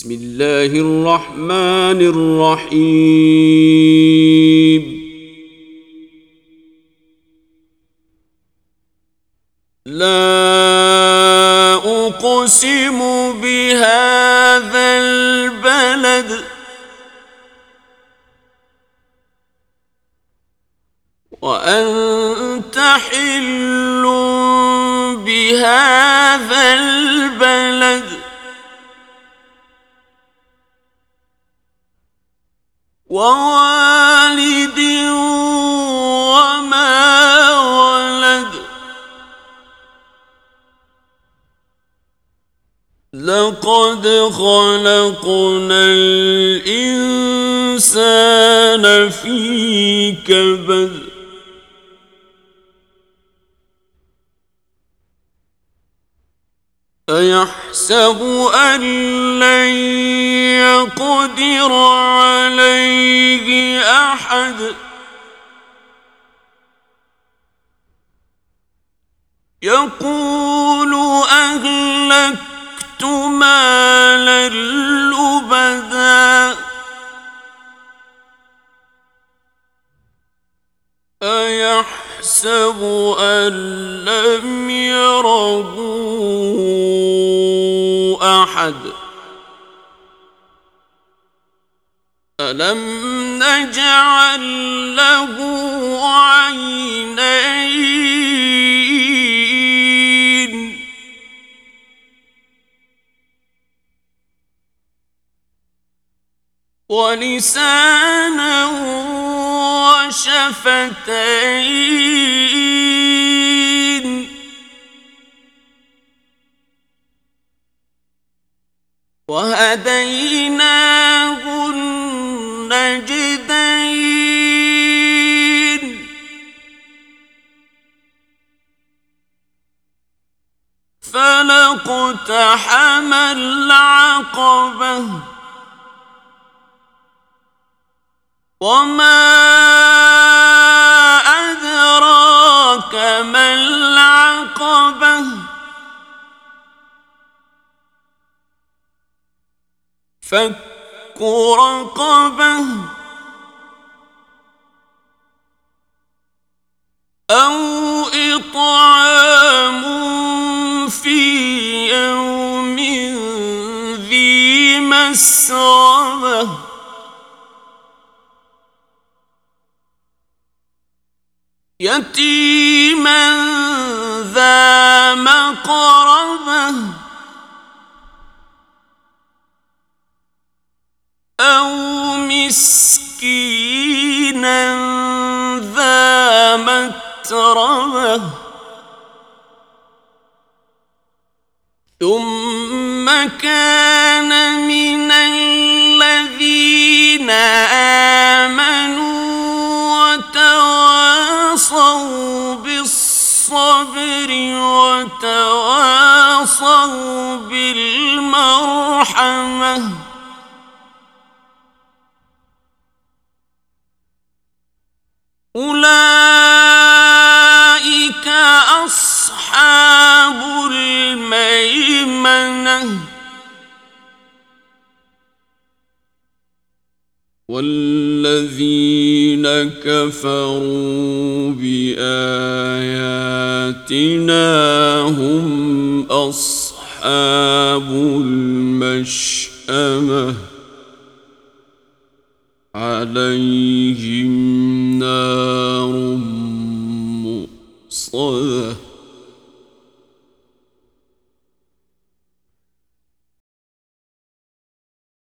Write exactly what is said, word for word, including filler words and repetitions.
بسم الله الرحمن الرحيم لا أقسم بهذا البلد وأنت حل بهذا البلد ووالد وما ولد لقد خلقنا الإنسان في كبد أيحسب أن لن يقدر عليه أحد يقول أهلكت مالا لبدا أيحسب أن لم يره أحد ألم نجعل له عينين ولسانا وشفتين وهديناه النجدين فلا اقتحم العقبة وما أدراك ما العقبة فك رقبة أو إطعام في يوم ذي مسغبة يتيما ذا مقربة أو مسكينا ذا متربة ثم كان من الذين آمنوا وتواصوا بالصبر وتواصوا بالمرحمة أولئك أصحاب الميمنة والذين كفروا بآياتنا هم أصحاب المشأمة عليهم نار مؤصدة